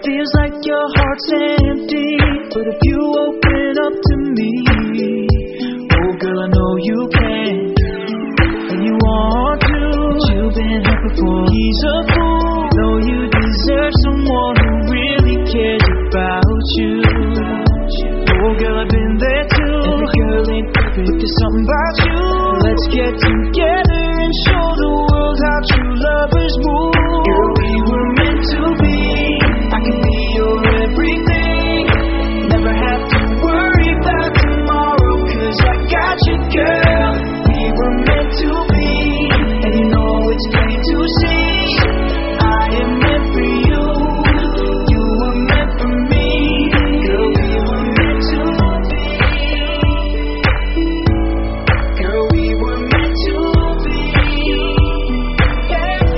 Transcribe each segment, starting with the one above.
Feels like your heart's empty, but if you open up to me, oh girl, I know you can, and you want to. But you've been hurt before. He's a fool. Know you deserve someone who really cares about you. Oh girl, I've been there too. Every girl ain't perfect, but there's something about you. Let's get together and show the world how true lovers move. Girl, we were meant to be. I can be your everything. Never have to worry about tomorrow, 'cause I got you, girl. We were meant to be, and you know it's plain to see. I am meant for you. You were meant for me. Girl, we were meant to be. Girl, we were meant to be. Yeah,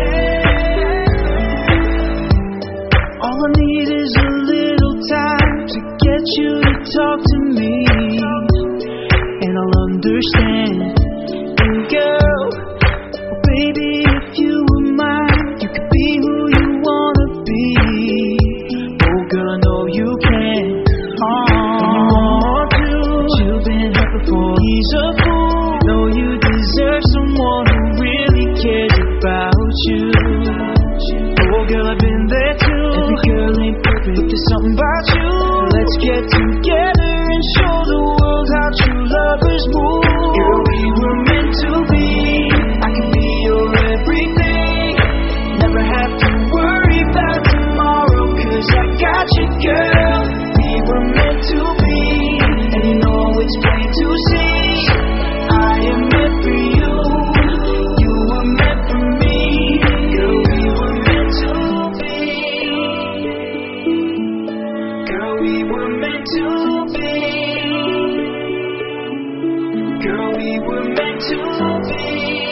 yeah. All I need is a little time to get you to talk to me, and I'll understand. And girl, baby, if you were mine, you could be who you wanna be. Oh girl, I know you can. And you want to. But you've been hurt before. He's a fool. Know you deserve someone who really cares about you. Oh girl, I've been there too. Every girl ain't perfect, but there's something about you. Let's get together and show the world how true lovers move. Girl, we were meant to be. I can be your everything. Never have to worry about tomorrow, 'cause I got you, girl. We were meant to be, and you know it's plain to see. I am meant for you. You were meant for me. Girl, we were meant to be. Girl, we were meant to be. Girl, we were meant to be.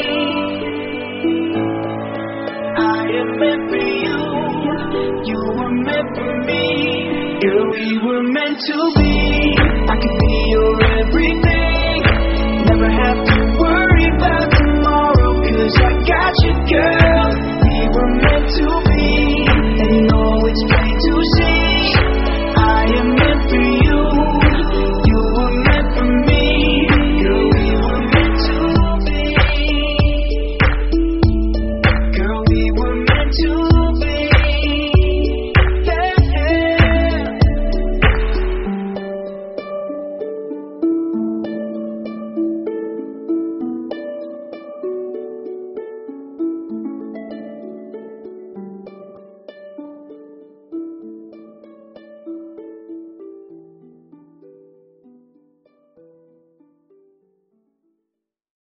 I am meant for you. You were meant for me. Girl, we were meant to be. I could be your everything.